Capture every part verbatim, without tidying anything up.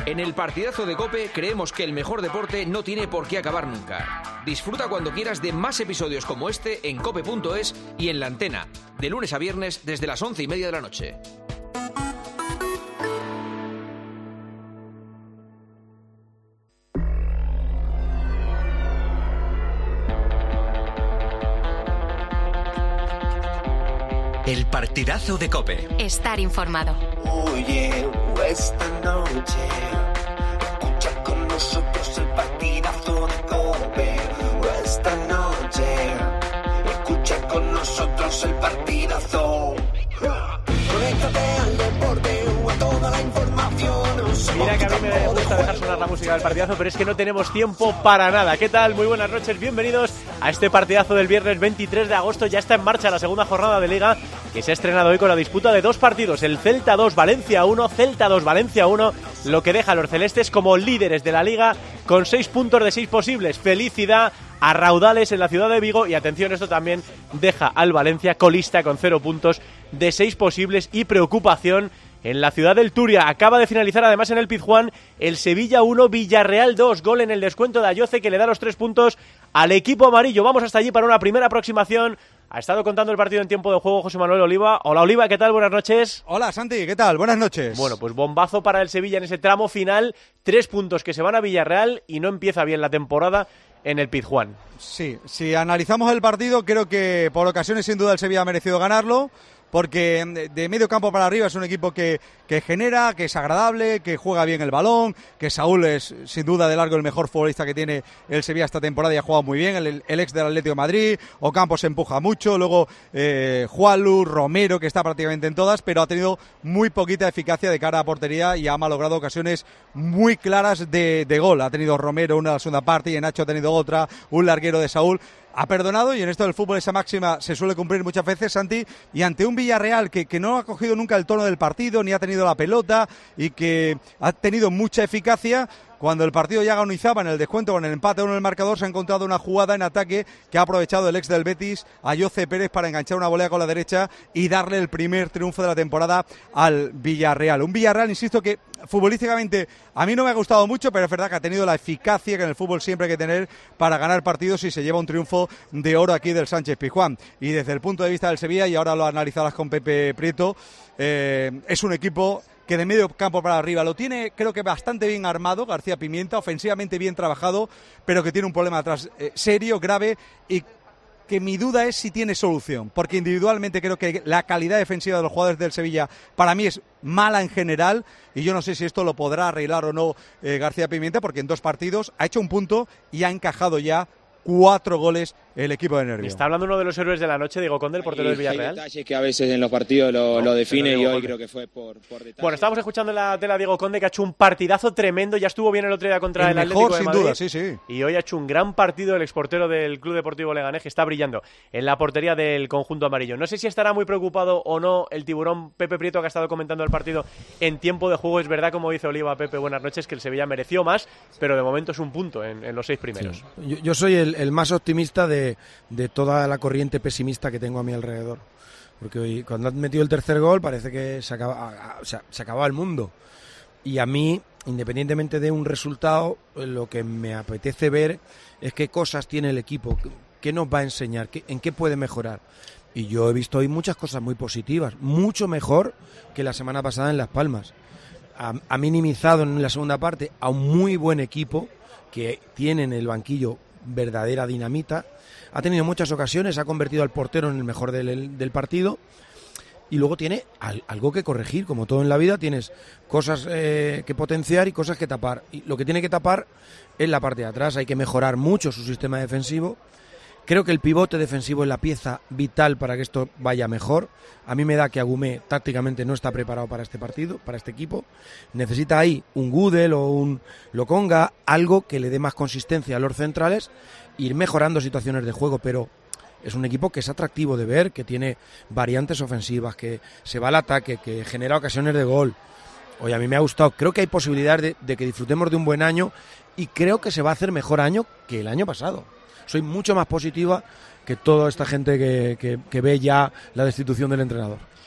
En el partidazo de COPE creemos que el mejor deporte no tiene por qué acabar nunca. Disfruta cuando quieras de más episodios como este en cope punto es y en La Antena, de lunes a viernes desde las once y media de la noche. El partidazo de COPE. Estar informado. Oye, esta noche escucha con nosotros el partidazo de COPE. Esta noche escucha con nosotros el partidazo. Conéctate al deporte o a toda la información. Mira que a mí me gusta dejar sonar la música del partidazo, pero es que no tenemos tiempo para nada. ¿Qué tal? Muy buenas noches, bienvenidos a este partidazo del viernes veintitrés de agosto. Ya está en marcha la segunda jornada de Liga, que se ha estrenado hoy con la disputa de dos partidos. El Celta dos, Valencia uno, Celta dos, Valencia uno, lo que deja a los celestes como líderes de la Liga con seis puntos de seis posibles. Felicidad a raudales en la ciudad de Vigo y atención, esto también deja al Valencia colista con cero puntos de seis posibles y preocupación en la ciudad del Turia. Acaba de finalizar además en el Pizjuán el Sevilla uno, Villarreal dos, gol en el descuento de Ayoce que le da los tres puntos al equipo amarillo. Vamos hasta allí para una primera aproximación. Ha estado contando el partido en tiempo de juego José Manuel Oliva. Hola Oliva, ¿qué tal? Buenas noches. Hola Santi, ¿qué tal? Buenas noches. Bueno, pues bombazo para el Sevilla en ese tramo final. Tres puntos que se van a Villarreal y no empieza bien la temporada en el Pizjuán. Sí, si analizamos el partido, creo que por ocasiones sin duda el Sevilla ha merecido ganarlo, porque de medio campo para arriba es un equipo que, que genera, que es agradable, que juega bien el balón, que Saúl es sin duda de largo el mejor futbolista que tiene el Sevilla esta temporada y ha jugado muy bien, el, el ex del Atlético de Madrid. Ocampo se empuja mucho, luego eh, Juanlu, Romero, que está prácticamente en todas, pero ha tenido muy poquita eficacia de cara a portería y ha malogrado ocasiones muy claras de, de gol. Ha tenido Romero una en la segunda parte y Nacho ha tenido otra, un larguero de Saúl. Ha perdonado y en esto del fútbol esa máxima se suele cumplir muchas veces, Santi, y ante un Villarreal que, que no ha cogido nunca el tono del partido, ni ha tenido la pelota y que ha tenido mucha eficacia. Cuando el partido ya agonizaba en el descuento con el empate uno en el marcador, se ha encontrado una jugada en ataque que ha aprovechado el ex del Betis, Ayoce Pérez, para enganchar una volea con la derecha y darle el primer triunfo de la temporada al Villarreal. Un Villarreal, insisto, que futbolísticamente a mí no me ha gustado mucho, pero es verdad que ha tenido la eficacia que en el fútbol siempre hay que tener para ganar partidos y se lleva un triunfo de oro aquí del Sánchez Pizjuán. Y desde el punto de vista del Sevilla, y ahora lo analizarás con Pepe Prieto, eh, es un equipo que de medio campo para arriba lo tiene, creo que bastante bien armado, García Pimienta, ofensivamente bien trabajado, pero que tiene un problema atrás eh, serio, grave, y que mi duda es si tiene solución, porque individualmente creo que la calidad defensiva de los jugadores del Sevilla para mí es mala en general, y yo no sé si esto lo podrá arreglar o no eh, García Pimienta, porque en dos partidos ha hecho un punto y ha encajado ya cuatro goles el equipo de Nervión. Está hablando uno de los héroes de la noche, Diego Conde, el portero del Villarreal. Hay detalles que a veces en los partidos lo, lo define y hoy Conde. Creo que fue por, por detalles. Bueno, estamos escuchando en la tela a Diego Conde, que ha hecho un partidazo tremendo. Ya estuvo bien el otro día contra el, el Atlético mejor, de Madrid. Sin duda, sí, sí. Y hoy ha hecho un gran partido el exportero del Club Deportivo Leganés, que está brillando en la portería del conjunto amarillo. No sé si estará muy preocupado o no el tiburón Pepe Prieto, que ha estado comentando el partido en tiempo de juego. Es verdad, como dice Oliva, Pepe, buenas noches, que el Sevilla mereció más, pero de momento es un punto en, en los seis primeros. Sí. Yo, yo soy el, el más optimista de, de toda la corriente pesimista que tengo a mi alrededor, porque hoy, cuando han metido el tercer gol, parece que se acaba, o sea, se acababa el mundo, y a mí, independientemente de un resultado, lo que me apetece ver es qué cosas tiene el equipo, qué nos va a enseñar, qué, en qué puede mejorar. Y yo he visto hoy muchas cosas muy positivas, mucho mejor que la semana pasada en Las Palmas. Ha, ha minimizado en la segunda parte a un muy buen equipo que tiene en el banquillo verdadera dinamita. Ha tenido muchas ocasiones, ha convertido al portero en el mejor del, del partido, y luego tiene al, algo que corregir. Como todo en la vida, tienes cosas eh, que potenciar y cosas que tapar, y lo que tiene que tapar es la parte de atrás. Hay que mejorar mucho su sistema defensivo. Creo que el pivote defensivo es la pieza vital para que esto vaya mejor. A mí me da que Agumé tácticamente no está preparado para este partido, para este equipo. Necesita ahí un Gudel o un Lokonga, algo que le dé más consistencia a los centrales, ir mejorando situaciones de juego, pero es un equipo que es atractivo de ver, que tiene variantes ofensivas, que se va al ataque, que genera ocasiones de gol. Oye, a mí me ha gustado. Creo que hay posibilidades de, de que disfrutemos de un buen año, y creo que se va a hacer mejor año que el año pasado. Soy mucho más positiva que toda esta gente que, que, que ve ya la destitución del entrenador.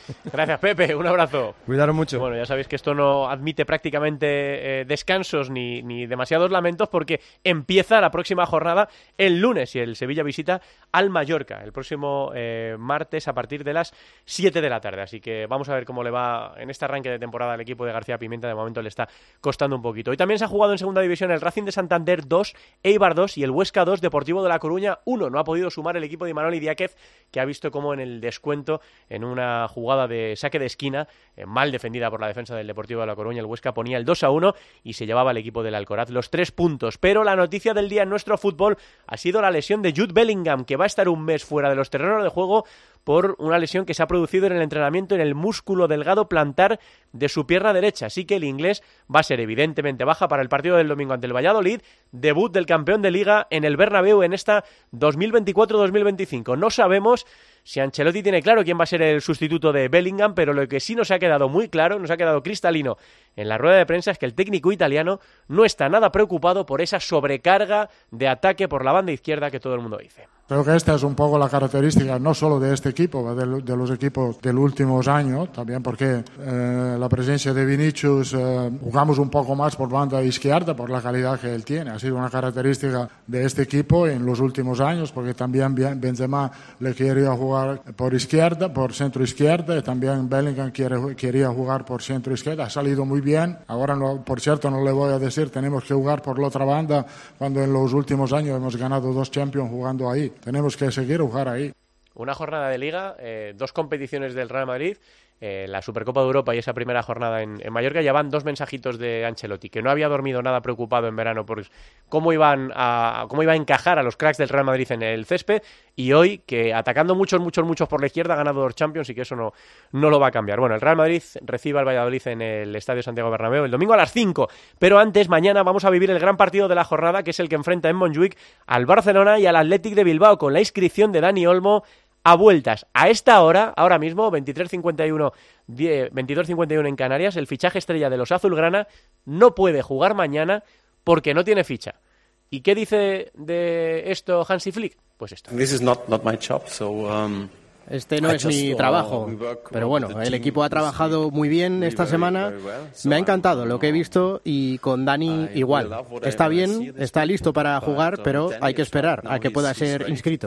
Gracias, Pepe, un abrazo. Cuidaros mucho. Bueno, ya sabéis que esto no admite prácticamente eh, descansos ni, ni demasiados lamentos, porque empieza la próxima jornada el lunes y el Sevilla visita al Mallorca el próximo eh, martes a partir de las siete de la tarde. Así que vamos a ver cómo le va en este arranque de temporada al equipo de García Pimenta. De momento le está costando un poquito. Hoy también se ha jugado en segunda división el Racing de Santander dos, Eibar dos y el Huesca dos, Deportivo de La Coruña uno. No ha podido sumar el equipo de Imanol Idiáquez, que ha visto como en el descuento, en una jugada de saque de esquina, eh, mal defendida por la defensa del Deportivo de La Coruña, el Huesca ponía el dos a uno y se llevaba el equipo del Alcoraz los tres puntos. Pero la noticia del día en nuestro fútbol ha sido la lesión de Jude Bellingham, que va a estar un mes fuera de los terrenos de juego por una lesión que se ha producido en el entrenamiento en el músculo delgado plantar de su pierna derecha. Así que el inglés va a ser evidentemente baja para el partido del domingo ante el Valladolid, debut del campeón de Liga en el Bernabéu en esta dos mil veinticuatro dos mil veinticinco. No sabemos si Ancelotti tiene claro quién va a ser el sustituto de Bellingham, pero lo que sí nos ha quedado muy claro, nos ha quedado cristalino en la rueda de prensa, es que el técnico italiano no está nada preocupado por esa sobrecarga de ataque por la banda izquierda que todo el mundo dice. Creo que esta es un poco la característica no solo de este equipo, de, de los equipos de los últimos años, también porque eh, la presencia de Vinicius, eh, jugamos un poco más por banda izquierda por la calidad que él tiene. Ha sido una característica de este equipo en los últimos años, porque también Benzema le quería jugar por izquierda, por centro izquierda, y también Bellingham quiere, quería jugar por centro izquierda. Ha salido muy bien. Ahora, no, por cierto, no le voy a decir tenemos que jugar por la otra banda cuando en los últimos años hemos ganado dos Champions jugando ahí. Tenemos que seguir jugar ahí. Una jornada de Liga, eh, dos competiciones del Real Madrid, eh, la Supercopa de Europa y esa primera jornada en, en Mallorca. Ya van dos mensajitos de Ancelotti, que no había dormido nada preocupado en verano por cómo iban a cómo iba a encajar a los cracks del Real Madrid en el césped, y hoy que atacando muchos, muchos, muchos por la izquierda ha ganado dos Champions y que eso no, no lo va a cambiar. Bueno, el Real Madrid recibe al Valladolid en el Estadio Santiago Bernabéu el domingo a las cinco, pero antes, mañana vamos a vivir el gran partido de la jornada, que es el que enfrenta en Montjuic al Barcelona y al Athletic de Bilbao, con la inscripción de Dani Olmo a vueltas. A esta hora, ahora mismo, veintitrés cincuenta y uno, veintidós cincuenta y uno en Canarias, el fichaje estrella de los azulgrana no puede jugar mañana porque no tiene ficha. ¿Y qué dice de esto Hansi Flick? Pues esto. This is not, not my job, so, um... Este no es mi trabajo, pero bueno, el equipo ha trabajado muy bien esta semana, me ha encantado lo que he visto y con Dani igual. Está bien, está listo para jugar, pero hay que esperar a que pueda ser inscrito.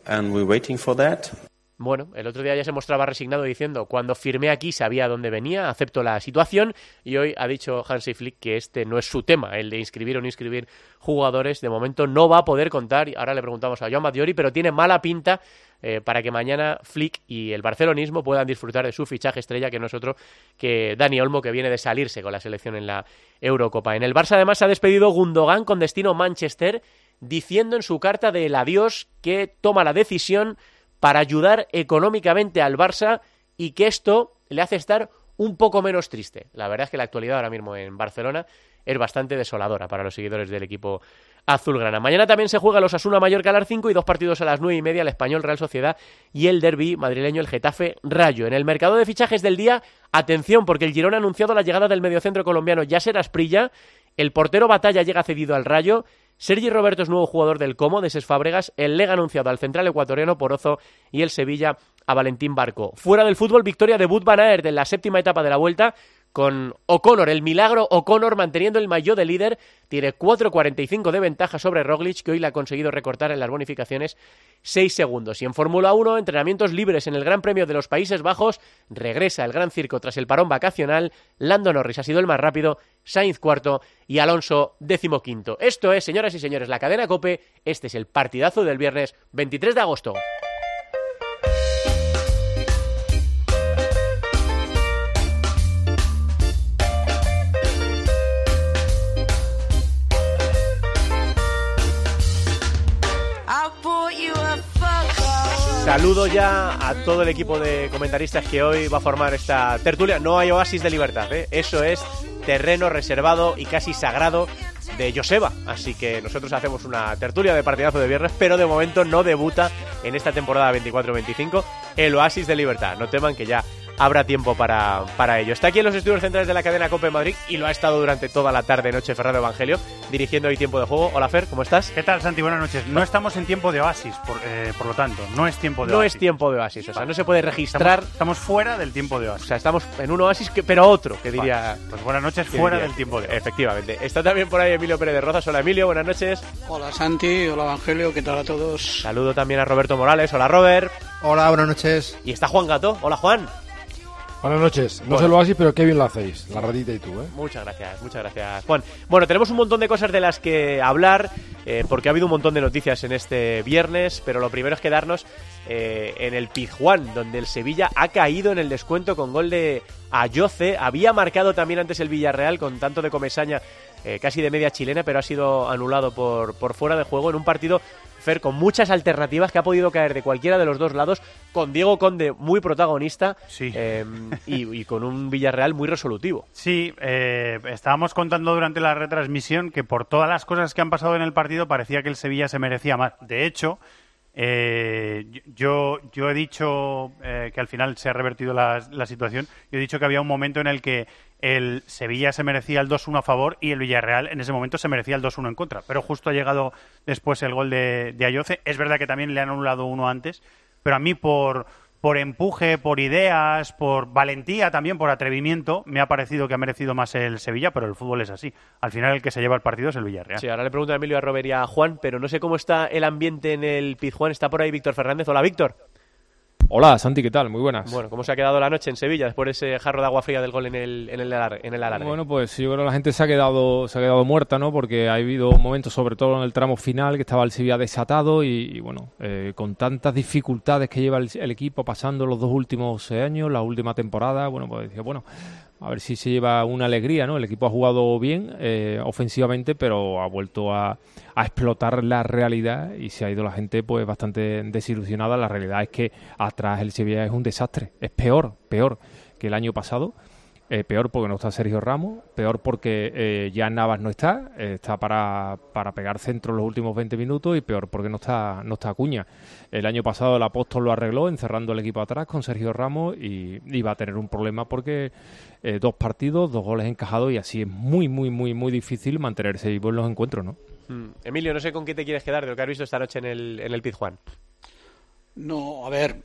Bueno, el otro día ya se mostraba resignado diciendo, cuando firmé aquí sabía dónde venía, acepto la situación, y hoy ha dicho Hansi Flick que este no es su tema, el de inscribir o no inscribir jugadores. De momento no va a poder contar, ahora le preguntamos a Joan Batllori, pero tiene mala pinta eh, para que mañana Flick y el barcelonismo puedan disfrutar de su fichaje estrella, que no es otro que Dani Olmo, que viene de salirse con la selección en la Eurocopa. En el Barça además se ha despedido Gundogan con destino Manchester, diciendo en su carta del adiós que toma la decisión para ayudar económicamente al Barça y que esto le hace estar un poco menos triste. La verdad es que la actualidad ahora mismo en Barcelona es bastante desoladora para los seguidores del equipo azulgrana. Mañana también se juega el Osasuna Mallorca a las cinco y dos partidos a las nueve y media, el Español Real Sociedad y el derbi madrileño, el Getafe Rayo. En el mercado de fichajes del día, atención, porque el Girona ha anunciado la llegada del mediocentro colombiano Yasser Asprilla, el portero Batalla llega cedido al Rayo, Sergi Roberto es nuevo jugador del Como, de Ses Fábregas, el Lega anunciado al central ecuatoriano Porozo y el Sevilla a Valentín Barco. Fuera del fútbol, victoria de Wout van Aert en la séptima etapa de la Vuelta, con O'Connor, el milagro O'Connor manteniendo el maillot de líder, tiene cuatro cuarenta y cinco de ventaja sobre Roglic, que hoy le ha conseguido recortar en las bonificaciones seis segundos. Y en Fórmula uno, entrenamientos libres en el Gran Premio de los Países Bajos, regresa el Gran Circo tras el parón vacacional, Lando Norris ha sido el más rápido, Sainz cuarto y Alonso decimoquinto. Esto es, señoras y señores, la cadena COPE, este es el partidazo del viernes veintitrés de agosto. Saludo ya a todo el equipo de comentaristas que hoy va a formar esta tertulia. No hay oasis de libertad, ¿eh? Eso es terreno reservado y casi sagrado de Joseba. Así que nosotros hacemos una tertulia de partidazo de viernes, pero de momento no debuta en esta temporada veinticuatro veinticinco el oasis de libertad. No teman que ya habrá tiempo para, para ello. Está aquí en los estudios centrales de la cadena COPE Madrid y lo ha estado durante toda la tarde noche Fernando Evangelio, dirigiendo hoy Tiempo de Juego. Hola Fer, ¿cómo estás? ¿Qué tal, Santi? Buenas noches. No estamos en tiempo de oasis, por, eh, por lo tanto, no es tiempo de no oasis. No es tiempo de oasis, o sea, no se puede registrar... Estamos, estamos fuera del tiempo de oasis. O sea, estamos en un oasis, que, pero otro, que diría... Vale, pues buenas noches, fuera diría, del tiempo de oasis. Efectivamente. Está también por ahí Emilio Pérez de Rozas. Hola Emilio, buenas noches. Hola Santi, hola Evangelio, ¿qué tal a todos? Saludo también a Roberto Morales. Hola Robert. Hola, buenas noches. Y está Juan Gato. Hola Juan. Buenas noches. No bueno. sé lo así, pero qué bien lo hacéis, la ratita y tú, ¿eh? Muchas gracias, muchas gracias, Juan. Bueno, tenemos un montón de cosas de las que hablar, eh, porque ha habido un montón de noticias en este viernes, pero lo primero es quedarnos eh, en el Pizjuán, donde el Sevilla ha caído en el descuento con gol de Ayoce. Había marcado también antes el Villarreal con tanto de Comesaña, eh, casi de media chilena, pero ha sido anulado por, por fuera de juego en un partido, Fer, con muchas alternativas, que ha podido caer de cualquiera de los dos lados, con Diego Conde muy protagonista, sí. eh, y, y con un Villarreal muy resolutivo. Sí, eh, estábamos contando durante la retransmisión que por todas las cosas que han pasado en el partido parecía que el Sevilla se merecía más. De hecho, eh, yo, yo he dicho eh, que al final se ha revertido la, la situación. Yo he dicho que había un momento en el que el Sevilla se merecía el dos uno a favor y el Villarreal en ese momento se merecía el dos uno en contra. Pero justo ha llegado después el gol de, de Ayoce. Es verdad que también le han anulado uno antes, pero a mí por, por empuje, por ideas, por valentía también, por atrevimiento, me ha parecido que ha merecido más el Sevilla, pero el fútbol es así. Al final el que se lleva el partido es el Villarreal. Sí, ahora le pregunto a Emilio, a Robert y a Juan, pero no sé cómo está el ambiente en el Pizjuán. Está por ahí Víctor Fernández. Hola, Víctor. Hola, Santi, ¿qué tal? Muy buenas. Bueno, ¿cómo se ha quedado la noche en Sevilla después de ese jarro de agua fría del gol en el, en el, alar, en el alargue? Bueno, pues yo creo que la gente se ha quedado se ha quedado muerta, ¿no? Porque ha habido momentos, sobre todo en el tramo final, que estaba el Sevilla desatado y, y bueno, eh, con tantas dificultades que lleva el, el equipo pasando los dos últimos años, la última temporada, bueno, pues decía, bueno, a ver si se lleva una alegría, ¿no? El equipo ha jugado bien eh, ofensivamente, pero ha vuelto a, a explotar la realidad y se ha ido la gente pues bastante desilusionada. La realidad es que atrás el Sevilla es un desastre, es peor, peor que el año pasado. Eh, peor porque no está Sergio Ramos, peor porque eh, ya Navas no está, eh, está para, para pegar centro los últimos veinte minutos, y peor porque no está no está Acuña. El año pasado el Apóstol lo arregló encerrando el equipo atrás con Sergio Ramos y, y va a tener un problema porque eh, dos partidos, dos goles encajados, y así es muy, muy, muy, muy difícil mantenerse vivo en los encuentros, ¿no? Mm. Emilio, no sé con qué te quieres quedar de lo que has visto esta noche en el, en el Pizjuán. No, a ver,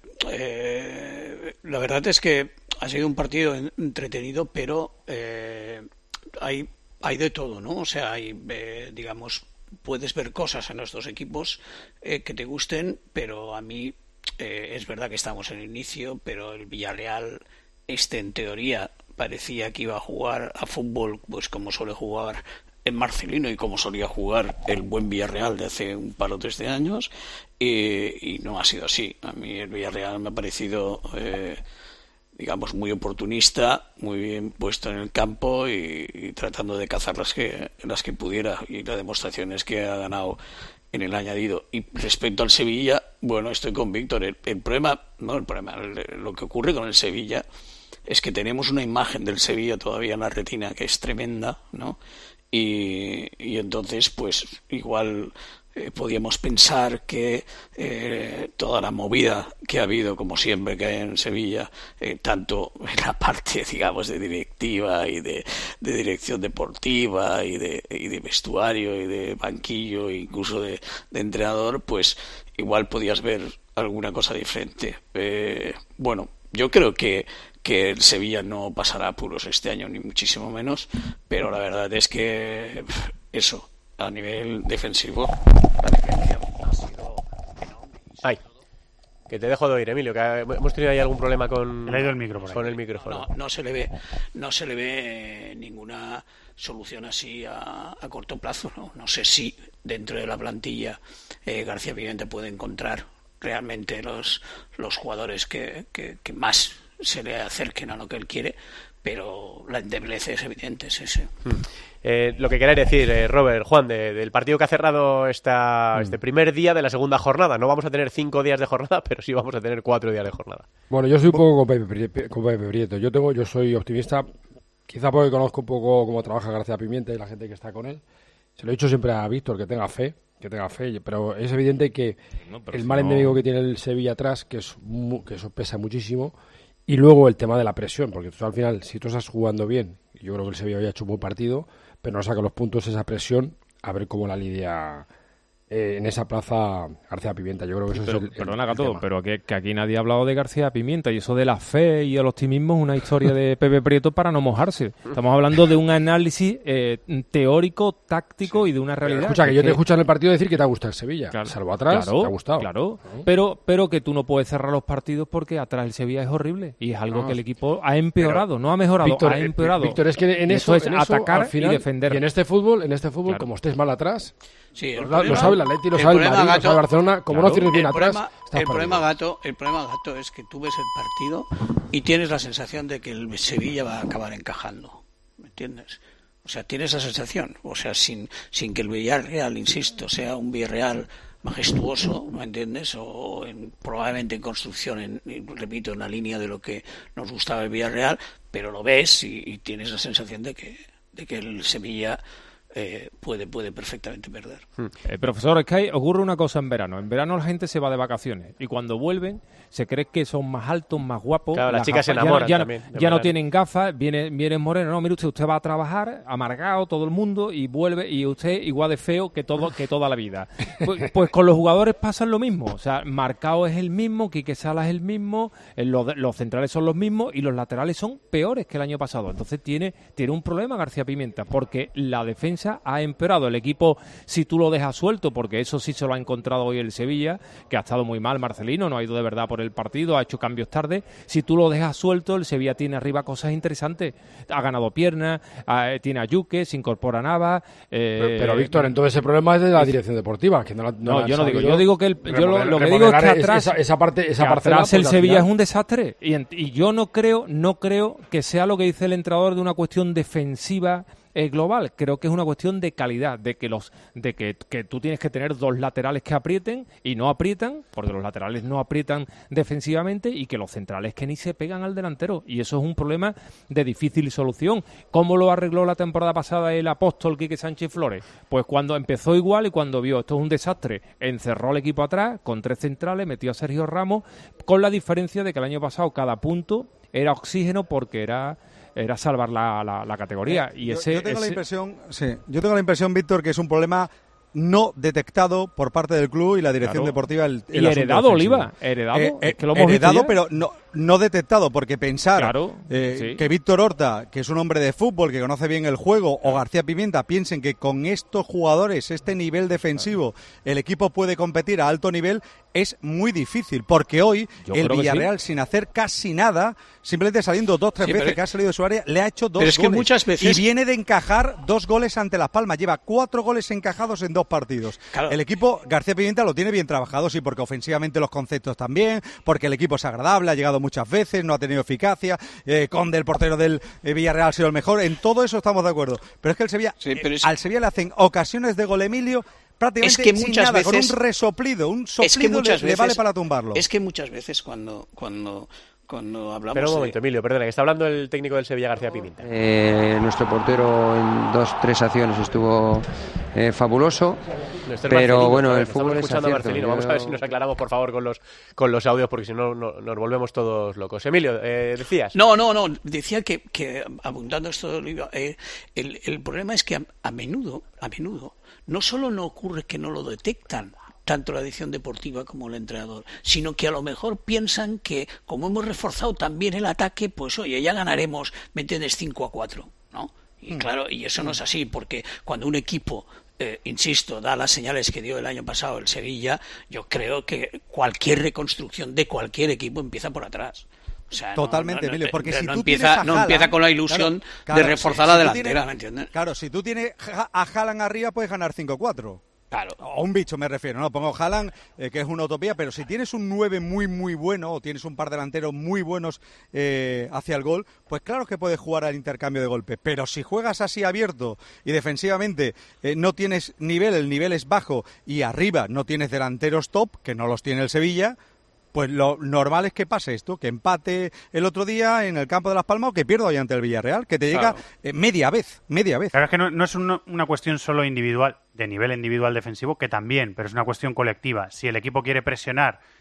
eh, la verdad es que ha sido un partido entretenido, pero eh, hay, hay de todo, ¿no? O sea, hay, eh, digamos, puedes ver cosas en los dos equipos eh, que te gusten, pero a mí eh, es verdad que estamos en el inicio, pero el Villarreal, este en teoría, parecía que iba a jugar a fútbol pues como suele jugar en Marcelino y como solía jugar el buen Villarreal de hace un par o tres de años, y, y no ha sido así. A mí el Villarreal me ha parecido... Eh, digamos, muy oportunista, muy bien puesto en el campo y, y tratando de cazar las que las que pudiera, y la demostración es que ha ganado en el añadido. Y respecto al Sevilla, bueno, estoy con Víctor, el, el problema, no el problema, el, lo que ocurre con el Sevilla es que tenemos una imagen del Sevilla todavía en la retina que es tremenda, ¿no? Y, y entonces, pues, igual... Eh, podíamos pensar que eh, toda la movida que ha habido, como siempre que hay en Sevilla, eh, tanto en la parte, digamos, de directiva y de, de dirección deportiva y de, y de vestuario y de banquillo e incluso de, de entrenador, pues igual podías ver alguna cosa diferente. Eh, bueno, yo creo que que el Sevilla no pasará apuros este año, ni muchísimo menos, pero la verdad es que eso, a nivel defensivo, la defensa ha sido enorme. Ay, que te dejo de oír, Emilio, que hemos tenido ahí algún problema con, le ha ido el micro por ahí. con el micrófono. No, no se le ve, no se le ve ninguna solución así a, a corto plazo, ¿no? No sé si dentro de la plantilla eh, García Pimienta puede encontrar realmente los, los jugadores que, que, que más se le acerquen a lo que él quiere, pero la endeblez es evidente, sí, sí. Mm. Eh, lo que queréis decir, eh, Robert, Juan, de, del partido que ha cerrado esta, mm. este primer día de la segunda jornada. No vamos a tener cinco días de jornada, pero sí vamos a tener cuatro días de jornada. Bueno, yo soy un poco con Pepe, con Pepe Prieto. Yo, tengo, yo soy optimista, quizá porque conozco un poco cómo trabaja García Pimienta y la gente que está con él. Se lo he dicho siempre a Víctor, que tenga fe, que tenga fe, pero es evidente que no, el mal no... enemigo que tiene el Sevilla atrás, que, es mu- que eso pesa muchísimo, Y luego el tema de la presión, porque tú al final, si tú estás jugando bien, yo creo que el Sevilla había hecho un buen partido, pero no saca los puntos, esa presión, a ver cómo la lidia eh, en esa plaza García Pimienta. Yo creo que eso pero, es el, el Perdona, Gato, tema. pero que, que aquí nadie ha hablado de García Pimienta, y eso de la fe y el optimismo es una historia de Pepe Prieto para no mojarse. Estamos hablando de un análisis eh, teórico, táctico sí. y de una realidad. Escucha, que yo te he escuchado en el partido decir que te ha gustado el Sevilla. Claro, salvo atrás, claro, te ha gustado. Claro, ¿no? pero, pero que tú no puedes cerrar los partidos porque atrás el Sevilla es horrible y es algo no, que el equipo ha empeorado, no ha mejorado, Víctor, ha empeorado. Víctor, es que en eso, es en eso, atacar al final, y defender. Y en este fútbol, en este fútbol, claro. como estés mal atrás, sí, el lo, problema, lo sabe el Atleti, lo el sabe el problema, Madrid, Gato, lo sabe Barcelona, como claro, no tienes bien el atrás, problema, estás el problema, perdido. Gato, el problema, Gato, es que tú ves el partido y tienes la sensación de que el Sevilla va a acabar encajando, ¿me entiendes? O sea, tienes esa sensación, o sea, sin, sin que el Villarreal, insisto, sea un Villarreal majestuoso, ¿me entiendes? O en, probablemente en construcción, en, repito, en la línea de lo que nos gustaba el Villarreal, pero lo ves y, y tienes la sensación de que, de que el Sevilla eh, puede, puede perfectamente perder. Eh, profesor, es que hay, ocurre una cosa en verano. En verano la gente se va de vacaciones y cuando vuelven se cree que son más altos, más guapos. Claro, las chicas se gafas, enamoran ya, no, también. ya, ya no tienen gafas, viene, viene moreno. No, mire usted, usted va a trabajar amargado todo el mundo y vuelve y usted igual de feo que todo que toda la vida. Pues, pues con los jugadores pasa lo mismo. O sea, Marcao es el mismo, Quique Salas es el mismo, los, los centrales son los mismos y los laterales son peores que el año pasado. Entonces tiene, tiene un problema García Pimienta porque la defensa ha empeorado. El equipo, si tú lo dejas suelto, porque eso sí se lo ha encontrado hoy el Sevilla, que ha estado muy mal Marcelino, no ha ido de verdad por el partido, ha hecho cambios tarde. Si tú lo dejas suelto, el Sevilla tiene arriba cosas interesantes. Ha ganado piernas, ha, tiene a Yuque, se incorpora Navas. Eh, pero, pero Víctor, entonces el problema es de la dirección deportiva. Que no, la, no, no la yo no digo. yo digo que el, yo lo, lo que digo es que atrás, esa, esa parte, esa que parcela, atrás el Sevilla final... es un desastre. Y, y yo no creo, no creo que sea lo que dice el entrenador de una cuestión defensiva Eh, global. Creo que es una cuestión de calidad, de que los de que, que tú tienes que tener dos laterales que aprieten y no aprietan, porque los laterales no aprietan defensivamente, y que los centrales que ni se pegan al delantero, y eso es un problema de difícil solución. ¿Cómo lo arregló la temporada pasada el apóstol Quique Sánchez Flores? Pues cuando empezó igual y cuando vio esto es un desastre, encerró al equipo atrás con tres centrales, metió a Sergio Ramos, con la diferencia de que el año pasado cada punto era oxígeno porque era era salvar la, la, la categoría. Y yo, ese, yo tengo ese... la impresión, sí, yo tengo la impresión, Víctor, que es un problema no detectado por parte del club y la dirección claro. deportiva. El, el y heredado, Oliva, heredado, eh, eh, es que lo hemos heredado, visto ya. pero no, no detectado, porque pensar claro, eh, sí. que Víctor Horta, que es un hombre de fútbol, que conoce bien el juego, o García Pimienta, piensen que con estos jugadores, este nivel defensivo, el equipo puede competir a alto nivel, es muy difícil, porque hoy Yo el Villarreal, sí. sin hacer casi nada, simplemente saliendo dos, tres sí, veces pero, que ha salido de su área, le ha hecho dos pero es goles. Que muchas veces... Y viene de encajar dos goles ante Las Palmas, lleva cuatro goles encajados en dos partidos. Claro. El equipo, García Pimienta, lo tiene bien trabajado, sí, porque ofensivamente los conceptos también, porque el equipo es agradable, ha llegado muchas veces, no ha tenido eficacia, eh, Conde, el portero del eh, Villarreal, ha sido el mejor, en todo eso estamos de acuerdo. Pero es que el Sevilla, sí, pero es... eh, al Sevilla le hacen ocasiones de gol Emilio, prácticamente es que sin muchas nada, veces, con un resoplido, un soplido es que muchas le, veces, le vale para tumbarlo. Es que muchas veces cuando... cuando Cuando hablamos Pero un momento, de... Emilio, perdona, que está hablando el técnico del Sevilla, García Pimienta. Eh, nuestro portero en dos, tres acciones estuvo eh, fabuloso, pero bueno, el fútbol es escuchando acierto. a Marcelino. Yo... Vamos a ver si nos aclaramos, por favor, con los con los audios, porque si no, no nos volvemos todos locos. Emilio, eh, decías. No, no, no, decía que, que apuntando esto de Oliva, eh, el, el problema es que a, a menudo, a menudo, no solo no ocurre que no lo detectan, tanto la edición deportiva como el entrenador, sino que a lo mejor piensan que como hemos reforzado también el ataque, pues oye, ya ganaremos, ¿me entiendes?, cinco a cuatro, ¿no? Y claro, y eso no es así, porque cuando un equipo, eh, insisto, da las señales que dio el año pasado el Sevilla, yo creo que cualquier reconstrucción de cualquier equipo empieza por atrás. O sea, totalmente, no, no, Emilio, porque no, si no tú empieza, tienes a no Haaland, empieza con la ilusión claro, claro, de reforzar si, la si delantera, tienes, ¿me entiendes? Claro, si tú tienes a Haaland arriba, puedes ganar cinco a cuatro. Claro. O un bicho me refiero, no pongo Haaland, eh, que es una utopía, pero si tienes un nueve muy muy bueno o tienes un par de delanteros muy buenos eh, hacia el gol, pues claro que puedes jugar al intercambio de golpes, pero si juegas así abierto y defensivamente eh, no tienes nivel, el nivel es bajo y arriba no tienes delanteros top, que no los tiene el Sevilla, pues lo normal es que pase esto, que empate el otro día en el campo de Las Palmas o que pierda hoy ante el Villarreal, que te llega claro. eh, media vez, media vez. Claro, es que no, no es una, una cuestión solo individual, de nivel individual defensivo, que también, pero es una cuestión colectiva. Si el equipo quiere presionar,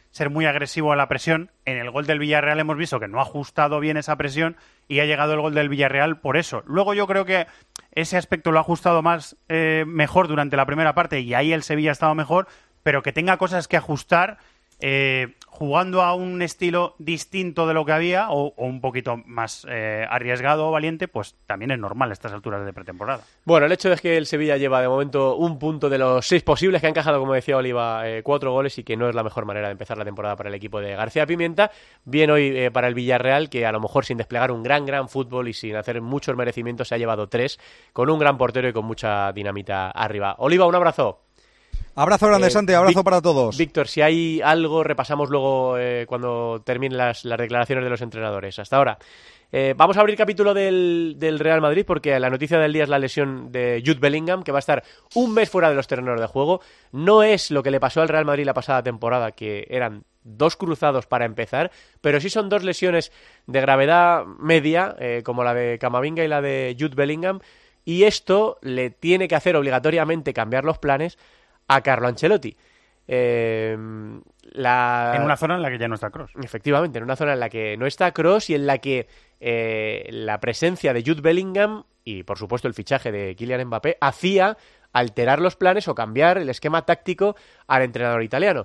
ser muy agresivo a la presión. En el gol del Villarreal hemos visto que no ha ajustado bien esa presión y ha llegado el gol del Villarreal por eso. Luego yo creo que ese aspecto lo ha ajustado más eh, mejor durante la primera parte y ahí el Sevilla ha estado mejor, pero que tenga cosas que ajustar eh, jugando a un estilo distinto de lo que había o, o un poquito más eh, arriesgado o valiente, pues también es normal a estas alturas de pretemporada. Bueno, el hecho es que el Sevilla lleva de momento un punto de los seis posibles, que ha encajado, como decía Oliva, eh, cuatro goles y que no es la mejor manera de empezar la temporada para el equipo de García Pimienta. Bien hoy eh, para el Villarreal, que a lo mejor sin desplegar un gran, gran fútbol y sin hacer muchos merecimientos se ha llevado tres, con un gran portero y con mucha dinamita arriba. Oliva, un abrazo. Abrazo grande, eh, Santi, abrazo Vic- para todos. Víctor, si hay algo, repasamos luego eh, cuando terminen las, las declaraciones de los entrenadores. Hasta ahora. Eh, vamos a abrir capítulo del, del Real Madrid porque la noticia del día es la lesión de Jude Bellingham, que va a estar un mes fuera de los terrenos de juego. No es lo que le pasó al Real Madrid la pasada temporada, que eran dos cruzados para empezar, pero sí son dos lesiones de gravedad media, eh, como la de Camavinga y la de Jude Bellingham, y esto le tiene que hacer obligatoriamente cambiar los planes a Carlo Ancelotti. Eh, la... En una zona en la que ya no está Kroos. Efectivamente, en una zona en la que no está Kroos y en la que eh, la presencia de Jude Bellingham y, por supuesto, el fichaje de Kylian Mbappé hacía alterar los planes o cambiar el esquema táctico al entrenador italiano.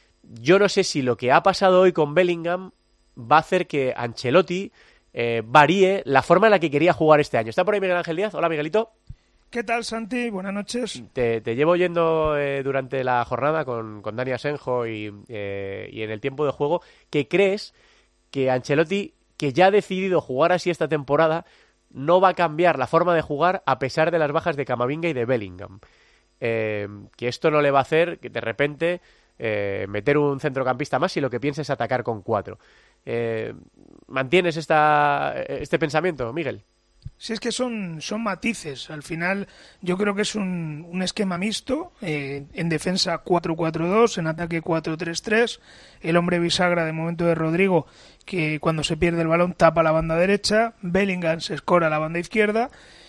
Yo no sé si lo que ha pasado hoy con Bellingham va a hacer que Ancelotti eh, varíe la forma en la que quería jugar este año. ¿Está por ahí Miguel Ángel Díaz? Hola, Miguelito. ¿Qué tal, Santi? Buenas noches. Te, te llevo oyendo eh, durante la jornada con, con Dani Asenjo y, eh, y en el tiempo de juego que crees que Ancelotti, que ya ha decidido jugar así esta temporada, no va a cambiar la forma de jugar a pesar de las bajas de Camavinga y de Bellingham. Eh, que esto no le va a hacer que de repente eh, meter un centrocampista más y lo que piensa es atacar con cuatro. Eh, ¿Mantienes esta, este pensamiento, Miguel? Si es que son, son matices. Al final yo creo que es un, un esquema mixto, eh, en defensa cuatro cuatro dos, en ataque cuatro tres tres, el hombre bisagra de momento de Rodrigo, que cuando se pierde el balón tapa la banda derecha, Bellingham se escora a la banda izquierda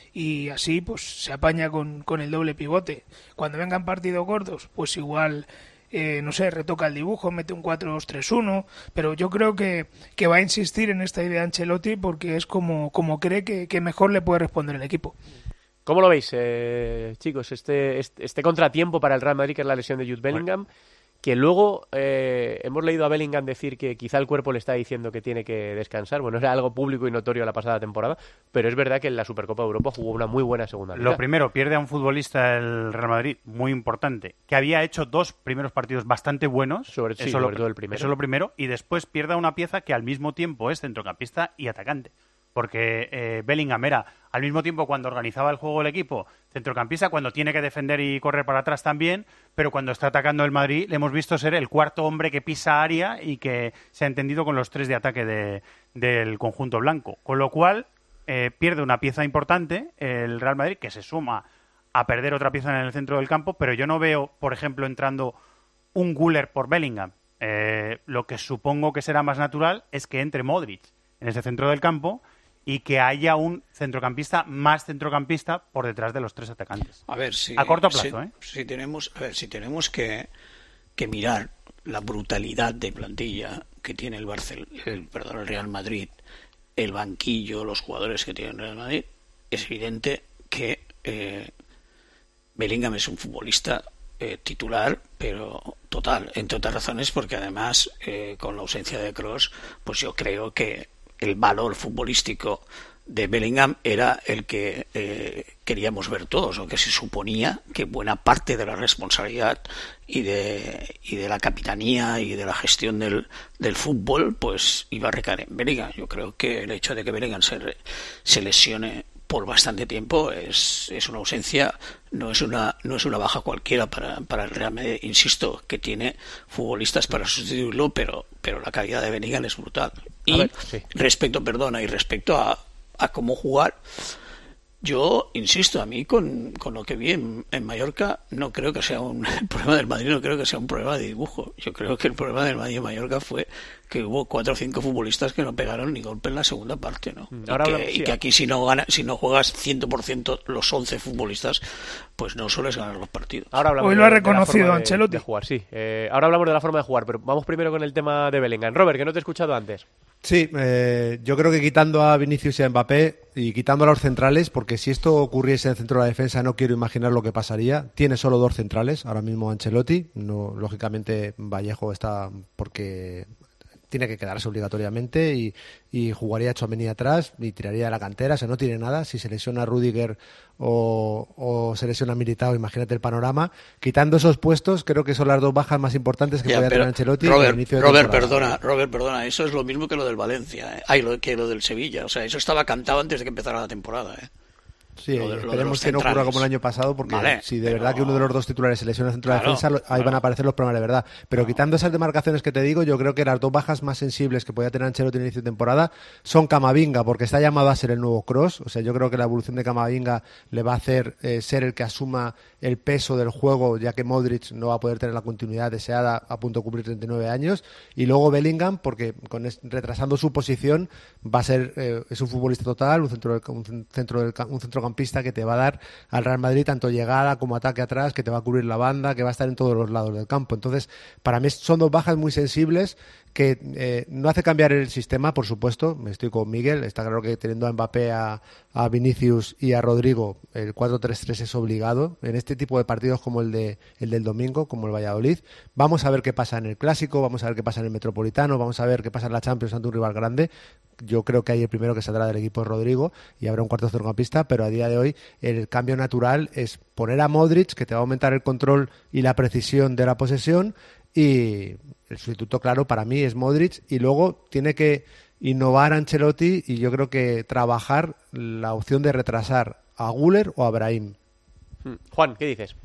y así pues se apaña con, con el doble pivote. Cuando vengan partidos gordos, pues igual... Eh, no sé, retoca el dibujo, mete un cuatro dos tres uno, pero yo creo que, que va a insistir en esta idea Ancelotti porque es como, como cree que, que mejor le puede responder el equipo. ¿Cómo lo veis, eh, chicos, este, este, este contratiempo para el Real Madrid, que es la lesión de Jude Bellingham? Bueno. Que luego eh, hemos leído a Bellingham decir que quizá el cuerpo le está diciendo que tiene que descansar. Bueno, era algo público y notorio la pasada temporada, pero es verdad que en la Supercopa de Europa jugó una muy buena segunda mitad. Lo primero, pierde a un futbolista el Real Madrid muy importante, que había hecho dos primeros partidos bastante buenos. Sobre, sí, eso sobre lo, todo el primero. Eso es lo primero, y después pierde a una pieza que al mismo tiempo es centrocampista y atacante. Porque eh, Bellingham era, al mismo tiempo, cuando organizaba el juego el equipo, centrocampista, cuando tiene que defender y correr para atrás también, pero cuando está atacando el Madrid le hemos visto ser el cuarto hombre que pisa área y que se ha entendido con los tres de ataque de, del conjunto blanco. Con lo cual, eh, pierde una pieza importante el Real Madrid, que se suma a perder otra pieza en el centro del campo, pero yo no veo, por ejemplo, entrando un Güler por Bellingham. Eh, lo que supongo que será más natural es que entre Modric en ese centro del campo y que haya un centrocampista más centrocampista por detrás de los tres atacantes. A ver, si, a corto plazo, si, ¿eh? Si tenemos, a ver, si tenemos que, que mirar la brutalidad de plantilla que tiene el Barcel, el, perdón, el Real Madrid, el banquillo, los jugadores que tiene el Real Madrid, es evidente que eh, Bellingham es un futbolista eh, titular, pero total, entre otras razones, porque además eh, con la ausencia de Kroos, pues yo creo que el valor futbolístico de Bellingham era el que eh, queríamos ver todos, o que se suponía que buena parte de la responsabilidad y de y de la capitanía y de la gestión del, del fútbol pues iba a recaer en Bellingham. Yo creo que el hecho de que Bellingham se, se lesione por bastante tiempo es, es una ausencia, no es una no es una baja cualquiera para, para el Real Madrid. Insisto que tiene futbolistas para sustituirlo, pero pero la calidad de Bellingham es brutal. Y ver, sí. respecto, perdona, y respecto a, a cómo jugar, yo insisto, a mí con, con lo que vi en, en Mallorca no creo que sea un el problema del Madrid, no creo que sea un problema de dibujo. Yo creo que el problema del Madrid en Mallorca fue que hubo cuatro o cinco futbolistas que no pegaron ni golpe en la segunda parte, ¿no? Y, Ahora que, hablamos, y sí, que aquí si no gana, si no juegas cien por ciento los once futbolistas, pues no sueles ganar los partidos. Ahora hablamos Hoy lo ha de- de la reconocido forma de- Ancelotti. de jugar, sí. Eh, ahora hablamos de la forma de jugar, pero vamos primero con el tema de Bellingham. Robert, que no te he escuchado antes. Sí, eh, yo creo que quitando a Vinicius y a Mbappé y quitando a los centrales, porque si esto ocurriese en el centro de la defensa no quiero imaginar lo que pasaría. Tiene solo dos centrales, ahora mismo Ancelotti, no, lógicamente Vallejo está porque tiene que quedarse obligatoriamente y, y jugaría Tchouaméni atrás y tiraría de la cantera, o sea, no tiene nada. Si se lesiona Rüdiger o, o se lesiona Militao, imagínate el panorama. Quitando esos puestos, creo que son las dos bajas más importantes que Ya, podía pero tener Ancelotti Robert, al inicio de Robert, temporada. perdona, Robert, perdona, eso es lo mismo que lo del Valencia, ¿eh? Ay, lo, que lo del Sevilla, o sea, eso estaba cantado antes de que empezara la temporada, ¿eh? Sí, Lo de- lo de esperemos los que no ocurra centrales. como el año pasado, porque Vale, si de pero- verdad que uno de los dos titulares se lesiona dentro de la Claro, defensa, lo- ahí claro. van a aparecer los problemas de verdad. Pero quitando esas demarcaciones que te digo, yo creo que las dos bajas más sensibles que podía tener Ancelotti en el inicio de temporada son Camavinga, porque está llamado a ser el nuevo Kroos. O sea, yo creo que la evolución de Camavinga le va a hacer eh, ser el que asuma el peso del juego, ya que Modric no va a poder tener la continuidad deseada a punto de cumplir treinta y nueve años. Y luego Bellingham, porque con es- retrasando su posición, va a ser eh, es un futbolista total, un centro, del- un, centro del ca- un centrocampista que te va a dar al Real Madrid tanto llegada como ataque atrás, que te va a cubrir la banda, que va a estar en todos los lados del campo. Entonces, para mí son dos bajas muy sensibles que eh, no hace cambiar el sistema, por supuesto. Me estoy con Miguel, está claro que teniendo a Mbappé, a, a Vinicius y a Rodrigo, el cuatro tres tres es obligado en este tipo de partidos como el de el del domingo, como el Valladolid. Vamos a ver qué pasa en el Clásico, vamos a ver qué pasa en el Metropolitano, vamos a ver qué pasa en la Champions ante un rival grande. Yo creo que ahí el primero que saldrá del equipo es Rodrigo y habrá un cuarto centrocampista, pero a día de hoy el cambio natural es poner a Modric, que te va a aumentar el control y la precisión de la posesión, y el sustituto claro para mí es Modric, y luego tiene que innovar Ancelotti y yo creo que trabajar la opción de retrasar a Güler o a Brahim. Juan, ¿qué dices?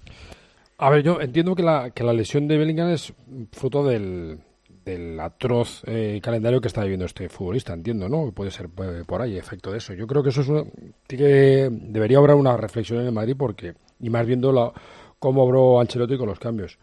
A ver, yo entiendo que la, que la lesión de Bellingham es fruto del, del atroz eh, calendario que está viviendo este futbolista, entiendo, ¿no? Que puede ser puede, por ahí efecto de eso. Yo creo que eso es una, que debería haber una reflexión en el Madrid, porque y más viendo la, cómo obró Ancelotti con los cambios.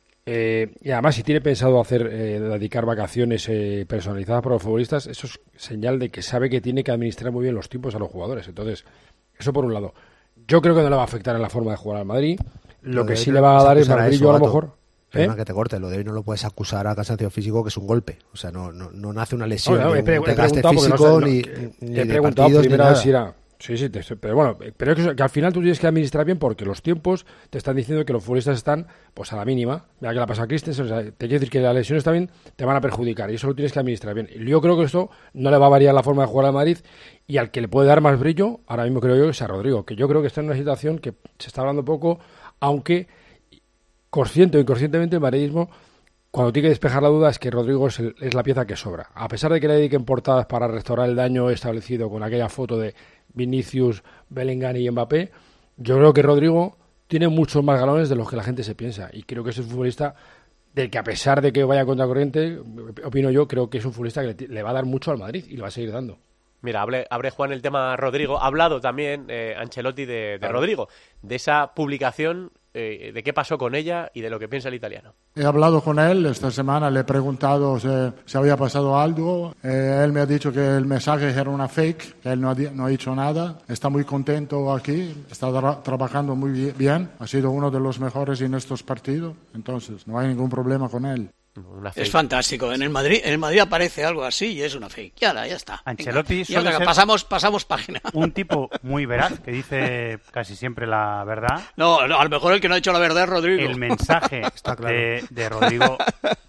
Eh, y además, si tiene pensado hacer eh, dedicar vacaciones eh, personalizadas para los futbolistas, eso es señal de que sabe que tiene que administrar muy bien los tiempos a los jugadores. Entonces, eso por un lado. Yo creo que no le va a afectar en la forma de jugar al Madrid. Lo, Lo que de sí hoy le no va a puedes dar es acusar a brillo eso, a lo Gato. mejor. Perdona ¿Eh? que te corte, lo de hoy no lo puedes acusar a cansancio físico, que es un golpe. O sea, no, no, no nace una lesión, No, no, ni he un pre- he desgaste preguntado porque no físico, sé, no, ni, que- ni he de preguntado partidos, ni primero a ver nada. si era. Sí, sí, te- pero bueno, pero es que, que al final tú tienes que administrar bien, porque los tiempos te están diciendo que los futbolistas están pues a la mínima. Mira que la pasa a Christensen, o sea, te quiere decir que las lesiones también te van a perjudicar y eso lo tienes que administrar bien. Y yo creo que esto no le va a variar la forma de jugar al Madrid, y al que le puede dar más brillo, ahora mismo creo yo que es a Rodrigo, que yo creo que está en una situación que se está hablando poco, aunque consciente o inconscientemente el madridismo, cuando tiene que despejar la duda, es que Rodrigo es, el- es la pieza que sobra. A pesar de que le dediquen portadas para restaurar el daño establecido con aquella foto de Vinicius, Bellingham y Mbappé, yo creo que Rodrigo tiene muchos más galones de los que la gente se piensa, y creo que es un futbolista del que, a pesar de que vaya contra corriente, opino yo, creo que es un futbolista que le, le va a dar mucho al Madrid y le va a seguir dando. Mira, abre, abre Juan el tema Rodrigo. Ha hablado también eh, Ancelotti de, de Claro. Rodrigo, de esa publicación, eh, de qué pasó con ella y de lo que piensa el italiano. He hablado con él esta semana, le he preguntado si, si había pasado algo. Eh, él me ha dicho que el mensaje era una fake, que él no ha, di- no ha dicho nada. Está muy contento aquí, está tra- trabajando muy bi- bien. Ha sido uno de los mejores en estos partidos, entonces no hay ningún problema con él. Es fantástico. En el Madrid, en el Madrid aparece algo así y es una fake. Ya, ya está. Ancelotti Venga, suele ya, ser pasamos, pasamos página. un tipo muy veraz que dice casi siempre la verdad. No, no, a lo mejor el que no ha dicho la verdad es Rodrigo. El mensaje Está claro. de, de Rodrigo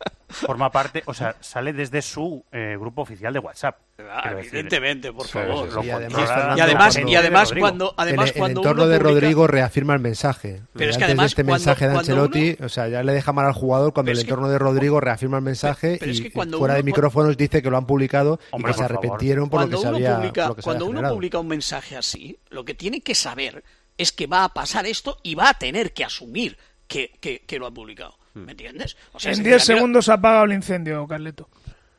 forma parte, o sea, sale desde su eh, grupo oficial de WhatsApp. Ah, quiero decir. evidentemente, por Sí, favor. sí, sí. Y además, controla y además, la y gente además de Rodrigo. cuando, además el, el cuando entorno uno de publica- Rodrigo reafirma el mensaje. Pero es Y que antes además, de este cuando- mensaje de cuando Ancelotti, o sea, ya le deja mal al jugador cuando Pero el es que- entorno de Rodrigo reafirma el mensaje pero es y que cuando fuera uno- de micrófonos dice que lo han publicado Hombre, y que se por favor. arrepintieron por lo Cuando que se uno había, publica, por lo que se cuando había uno generado. publica un mensaje así, lo que tiene que saber es que va a pasar esto y va a tener que asumir que, que, que lo ha publicado. ¿Me entiendes? O sea, es En decir, diez a mí- segundos se ha apagado el incendio, Carleto.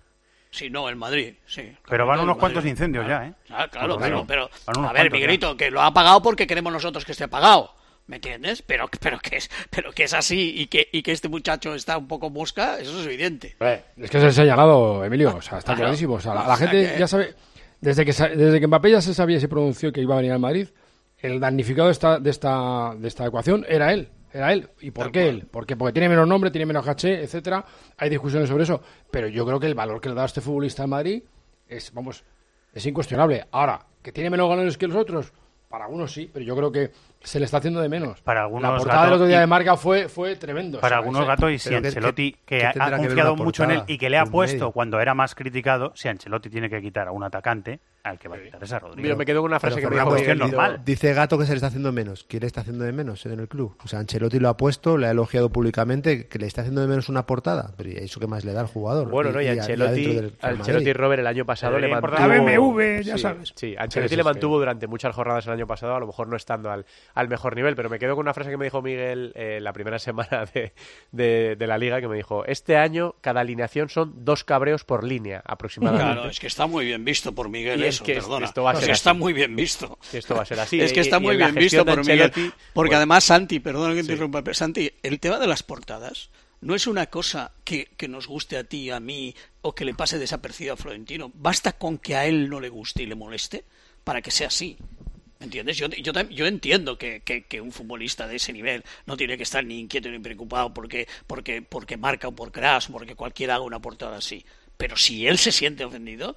Sí, no, el Madrid, sí. Pero van El unos Madrid. cuantos incendios ya, ¿eh? Ah, claro, Por lo pero, menos. pero Van unos a ver, cuantos ya. Miguelito, que lo ha apagado porque queremos nosotros que esté apagado. ¿Me entiendes? Pero, pero, que es, pero que es así y que, y que este muchacho está un poco mosca, eso es evidente. Eh, es que es el señalado, Emilio, o sea, está Claro. clarísimo. O sea, la, la O sea gente que- ya sabe, desde que, sa- desde que Mbappé ya se sabía y se pronunció que iba a venir al Madrid, el damnificado de esta, de esta, de esta ecuación era él. Era él. ¿Y por Tal qué cual. él? Porque, porque tiene menos nombre, tiene menos caché, etcétera. Hay discusiones sobre eso. Pero yo creo que el valor que le da a este futbolista al Madrid es, vamos, es incuestionable. Ahora, ¿que tiene menos galones que los otros? Para algunos sí, pero yo creo que se le está haciendo de menos. Para algunos, La portada Gato, del otro día y- de Marca fue, fue tremendo. Para O sea, algunos ese- Gato, y si pero que- Ancelotti, que, que ha tendrá que ver confiado una mucho en él portada y que le ha de un puesto medio. cuando era más criticado, si Ancelotti tiene que quitar a un atacante, al que va a quitar es a Rodrigo. Mira, me quedo con una frase Pero que me Fernando, dijo Miguel, Miguelito. normal. Dice Gato que se le está haciendo menos. ¿Quién le está haciendo de menos en el club? O sea, Ancelotti lo ha puesto, le ha elogiado públicamente, que le está haciendo de menos una portada. Pero ¿y eso qué más le da al jugador? Bueno, no, y a- Ancelotti, adentro del Real Ancelotti Madrid. Robert el año pasado Debería le importar mantuvo... la B M W, ya sí, sabes. Sí, Ancelotti Sí, le sí, mantuvo sí. durante muchas jornadas el año pasado, a lo mejor no estando al, al mejor nivel, pero me quedo con una frase que me dijo Miguel eh, la primera semana de, de, de la Liga, que me dijo, este año cada alineación son dos cabreos por línea, aproximadamente. Claro, es que está muy bien visto por Miguel Y es eso, que es- perdona. esto va a Es ser que así. está muy bien visto. Que esto va a ser así. Es que Y- está y muy en la bien visto gestión de por Miguel. Ancelotti, Porque pues- además, Santi, perdona que te Sí. interrumpa, pero Santi, el tema de las portadas no es una cosa que, que nos guste a ti, a mí, o que le pase desapercibido a Florentino. Basta con que a él no le guste y le moleste para que sea así. ¿Me entiendes? Yo, yo, tam- yo entiendo que, que, que un futbolista de ese nivel no tiene que estar ni inquieto ni preocupado porque, porque, porque marca o por crash, porque cualquiera haga una portada así. Pero si él se siente ofendido,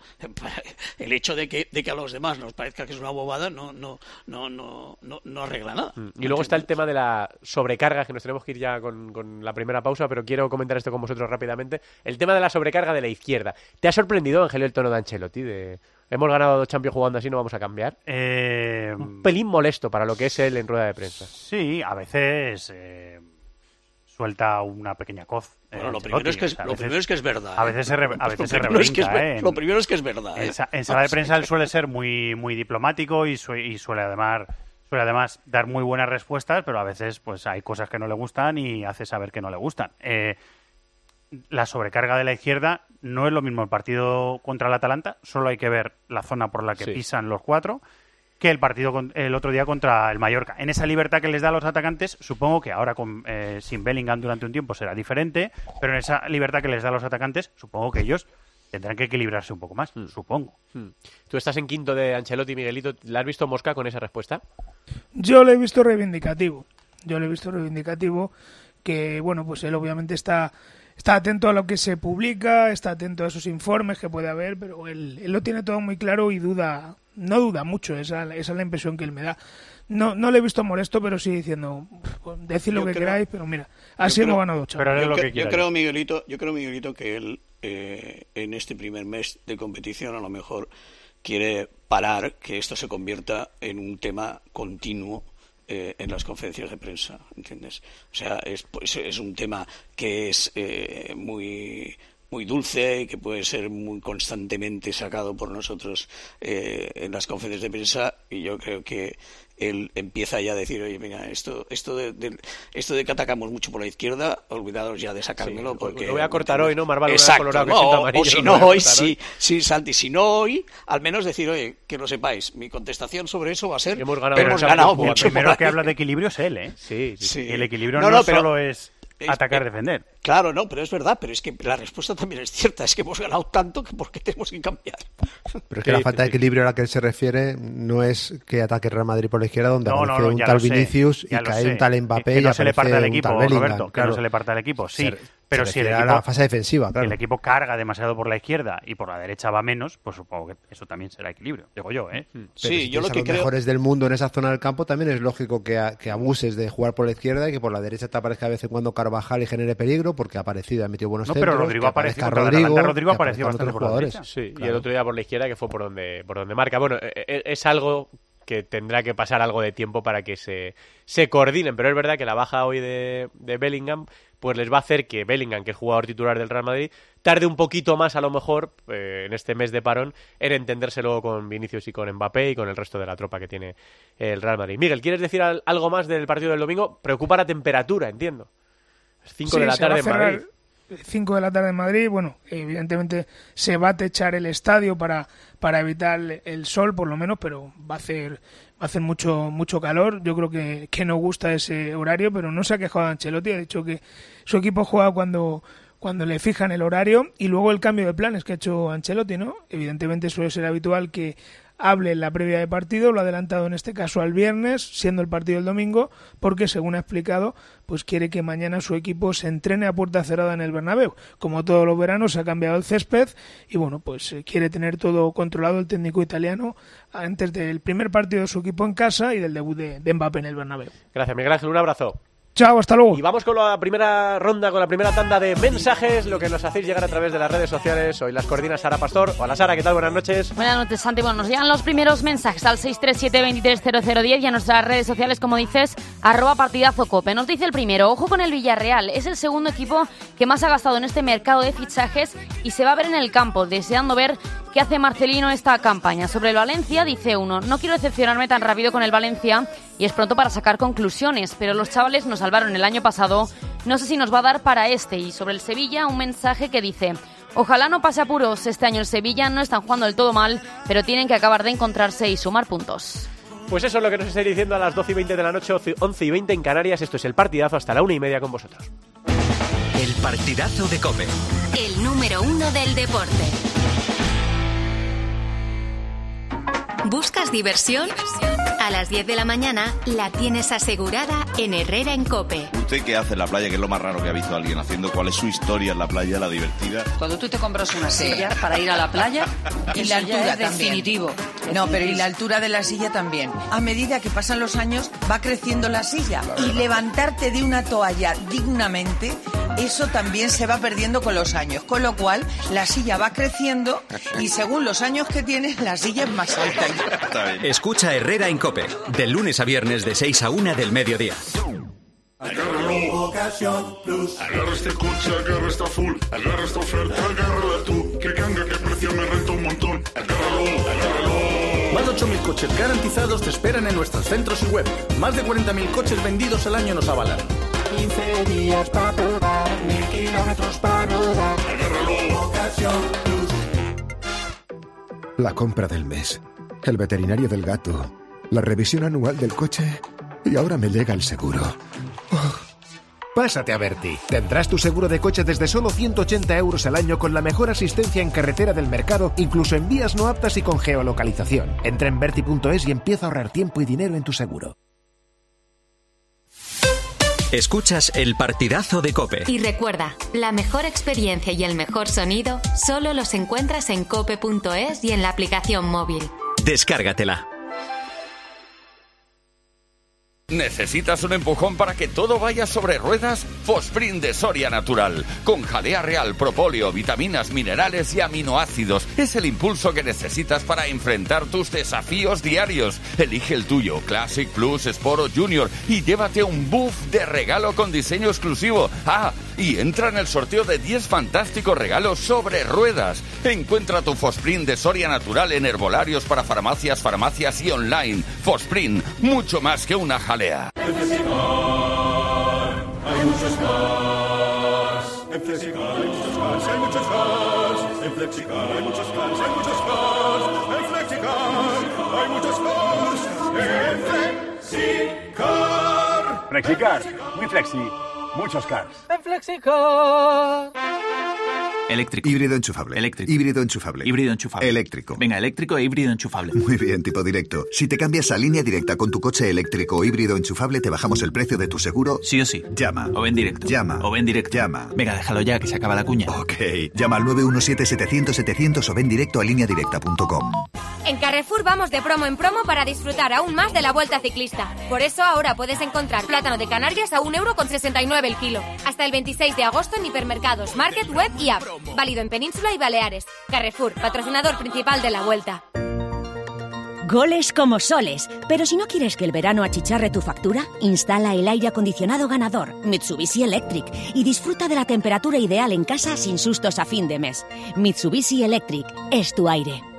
el hecho de que, de que a los demás nos parezca que es una bobada no, no, no, no, no, no arregla nada. Y luego está el tema de la sobrecarga, que nos tenemos que ir ya con, con la primera pausa, pero quiero comentar esto con vosotros rápidamente. El tema de la sobrecarga de la izquierda. ¿Te ha sorprendido, Ángel, el tono de Ancelotti? De, hemos ganado dos Champions jugando así, no vamos a cambiar. Eh, Un pelín molesto para lo que es él en rueda de prensa. Sí, a veces eh, suelta una pequeña coz. eh, Bueno, lo Ancelotti, primero es que es- o sea, a lo veces- primero es que es verdad, A ¿eh? veces se, re- a Pues veces lo se primero es que es rebrinca, ver- ¿eh? lo primero es que es verdad, ¿eh? En, sa- en sala de prensa él suele ser muy, muy diplomático y, su- y suele además suele además dar muy buenas respuestas, pero a veces pues hay cosas que no le gustan y hace saber que no le gustan. Eh, la sobrecarga de la izquierda no es lo mismo el partido contra el Atalanta, solo hay que ver la zona por la que Sí. pisan los cuatro, que el partido con- el otro día contra el Mallorca. En esa libertad que les da a los atacantes, supongo que ahora con, eh, sin Bellingham durante un tiempo será diferente, pero en esa libertad que les da a los atacantes, supongo que ellos tendrán que equilibrarse un poco más, supongo. Hmm. Tú estás en quinto de Ancelotti, Miguelito. ¿La has visto mosca con esa respuesta? Yo lo he visto reivindicativo. Yo lo he visto reivindicativo que, bueno, pues él obviamente está, está atento a lo que se publica, está atento a esos informes que puede haber, pero él, él lo tiene todo muy claro y duda, no duda mucho, esa, esa es la impresión que él me da. No, no le he visto molesto, pero sí diciendo, decid lo Yo que creo- queráis, pero mira, así Yo hemos creo- ganado dos Champions. yo, cre- yo creo, Miguelito, yo creo, Miguelito, que él eh, en este primer mes de competición a lo mejor quiere parar que esto se convierta en un tema continuo eh, en las conferencias de prensa, ¿entiendes? O sea, es, pues, es un tema que es eh, muy muy dulce y que puede ser muy constantemente sacado por nosotros eh, en las conferencias de prensa, y yo creo que él empieza ya a decir, oye, mira, esto esto de, de- esto de que atacamos mucho por la izquierda, olvidados ya de sacármelo, Sí, porque... lo voy a cortar hoy, ¿no? Marval, lo voy a Exacto, colorar que no, siento o amarillo, si lo no voy a hoy, cortar sí, hoy. sí, Santi, si no hoy, al menos decir, oye, que lo sepáis, mi contestación sobre eso va a ser, Hemos ganado hemos el ganado Champions mucho. El primero por que ahí. habla de equilibrio es él, ¿eh? Sí, sí. Sí. Y el equilibrio No, no, no, pero- solo es es- atacar, eh, defender. Claro, no, pero es verdad, pero es que la respuesta también es cierta, es que hemos ganado tanto que ¿por qué tenemos que cambiar? Pero es que la falta de equilibrio a la que él se refiere no es que ataque el Real Madrid por la izquierda, donde No, no, aparece no, un ya tal lo sé, Vinicius y ya lo cae sé. un tal Que- Mbappé que y no se le parta al aparece un equipo, tal Bellingham. Roberto, que claro. no se le parta al equipo, sí. Se- pero se si el refiere a equipo, la fase defensiva, si claro. el equipo carga demasiado por la izquierda y por la derecha va menos, pues supongo que eso también será equilibrio, digo yo, ¿eh? Pero si tienes a los mejores del mundo en esa zona del campo, también es lógico que, a- que abuses de jugar por la izquierda y que por la derecha te aparezca de vez en cuando Carvajal y genere peligro, porque ha aparecido, ha metido buenos No, pero centros, Rodrigo que apareció aparezca contra el Rodrigo, Atalanta, Rodrigo que apareció aparezcan bastante otros por la jugadores. derecha. Sí, y Claro. el otro día por la izquierda, que fue por donde, por donde marca. Bueno, eh, eh, es algo que tendrá que pasar algo de tiempo para que se, se coordinen, pero es verdad que la baja hoy de, de Bellingham pues les va a hacer que Bellingham, que es jugador titular del Real Madrid, tarde un poquito más a lo mejor eh, en este mes de parón en entenderse luego con Vinicius y con Mbappé y con el resto de la tropa que tiene el Real Madrid. Miguel, ¿quieres decir al- algo más del partido del domingo? Preocupa la temperatura, entiendo. Es cinco Sí, de la se va tarde a en cerrar- Madrid. cinco de la tarde en Madrid. Bueno, evidentemente se va a techar el estadio para, para evitar el sol, por lo menos, pero va a hacer, va a hacer mucho, mucho calor. Yo creo que, que no gusta ese horario, pero no se ha quejado Ancelotti. Ha dicho que su equipo juega cuando... cuando le fijan el horario, y luego el cambio de planes que ha hecho Ancelotti, ¿no? Evidentemente suele ser habitual que hable en la previa de partido, lo ha adelantado en este caso al viernes, siendo el partido el domingo, porque según ha explicado, pues quiere que mañana su equipo se entrene a puerta cerrada en el Bernabéu. Como todos los veranos se ha cambiado el césped y bueno, pues eh, quiere tener todo controlado el técnico italiano antes del primer partido de su equipo en casa y del debut de, de Mbappé en el Bernabéu. Gracias, Miguel Ángel, un abrazo. Chao, hasta luego. Y vamos con la primera ronda, con la primera tanda de mensajes, lo que nos hacéis llegar a través de las redes sociales. Hoy las coordina Sara Pastor. Hola Sara, ¿qué tal? Buenas noches. Buenas noches, Santi. Bueno, nos llegan los primeros mensajes al seis tres siete, dos tres cero cero uno cero y a nuestras redes sociales, como dices, arroba partidazo cope. Nos dice el primero, ojo con el Villarreal. Es el segundo equipo que más ha gastado en este mercado de fichajes y se va a ver en el campo, deseando ver qué hace Marcelino esta campaña. Sobre el Valencia, dice uno, no quiero decepcionarme tan rápido con el Valencia y es pronto para sacar conclusiones, pero los chavales nos salvaron el año pasado, no sé si nos va a dar para este. Y sobre el Sevilla, un mensaje que dice, ojalá no pase apuros, este año el Sevilla no están jugando del todo mal, pero tienen que acabar de encontrarse y sumar puntos. Pues eso es lo que nos estáis diciendo a las doce y veinte de la noche, once y veinte en Canarias. Esto es el partidazo, hasta la una y media con vosotros. El partidazo de COPE. El número uno del deporte. ¿Buscas diversión? A las diez de la mañana la tienes asegurada en Herrera en COPE. ¿Usted qué hace en la playa? ¿Qué es lo más raro que ha visto alguien haciendo? ¿Cuál es su historia en la playa, la divertida? Cuando tú te compras una silla para ir a la playa, y la altura también. Definitivo. No, pero y la altura de la silla también. A medida que pasan los años va creciendo la silla y levantarte de una toalla dignamente, eso también se va perdiendo con los años. Con lo cual la silla va creciendo y según los años que tienes la silla es más alta. Escucha Herrera en COPE, de lunes a viernes de seis a una del mediodía. Agárralo, Ocasión Plus. Agarra este coche, agarra esta full. Agarra esta oferta, agárrala tú. Que ganga, que precio, me renta un montón. Agárralo, agárralo. Más de ocho mil coches garantizados te esperan en nuestros centros y web. Más de cuarenta mil coches vendidos al año nos avalan. quince días para probar, mil kilómetros para rodar. Agárralo, Ocasión Plus. La compra del mes, el veterinario del gato, la revisión anual del coche y ahora me llega el seguro. Oh. Pásate a Berti. Tendrás tu seguro de coche desde solo ciento ochenta euros al año con la mejor asistencia en carretera del mercado, incluso en vías no aptas y con geolocalización. Entra en berti punto es y empieza a ahorrar tiempo y dinero en tu seguro. Escuchas el partidazo de COPE. Y recuerda, la mejor experiencia y el mejor sonido solo los encuentras en cope punto es y en la aplicación móvil. Descárgatela. ¿Necesitas un empujón para que todo vaya sobre ruedas? Fosprint de Soria Natural. Con jalea real, propóleo, vitaminas, minerales y aminoácidos. Es el impulso que necesitas para enfrentar tus desafíos diarios. Elige el tuyo, Classic, Plus, Sport o Junior, y llévate un buff de regalo con diseño exclusivo. Ah, y entra en el sorteo de diez fantásticos regalos sobre ruedas. Encuentra tu Fosprint de Soria Natural en herbolarios para farmacias, farmacias y online. Fosprint, mucho más que una jalea. En Flexicar hay muchos cars. En Flexicar hay muchos cars, hay muchos cars. En Flexicar hay muchos cars, hay muchos cars. En Flexicar hay muchos cars. En Flexicar. Flexicar, muy flexi, muchos cars. En Flexicar. Eléctrico. Híbrido enchufable. Eléctrico. Híbrido enchufable. Híbrido enchufable. Eléctrico. Venga, eléctrico e híbrido enchufable. Muy bien, tipo directo. Si te cambias a Línea Directa con tu coche eléctrico o híbrido enchufable, te bajamos el precio de tu seguro. Sí o sí. Llama. O ven directo. Llama. O ven directo. Llama. Venga, déjalo ya, que se acaba la cuña. Ok. Llama al nueve uno siete, setecientos, setecientos o ven directo a línea directa punto com. En Carrefour vamos de promo en promo para disfrutar aún más de la Vuelta Ciclista. Por eso ahora puedes encontrar plátano de Canarias a un euro con sesenta y nueve el kilo. Hasta el veintiséis de agosto en hipermercados, market, web y app. Válido en Península y Baleares. Carrefour, patrocinador principal de la Vuelta. Goles como soles. Pero si no quieres que el verano achicharre tu factura, instala el aire acondicionado ganador Mitsubishi Electric y disfruta de la temperatura ideal en casa sin sustos a fin de mes. Mitsubishi Electric es tu aire.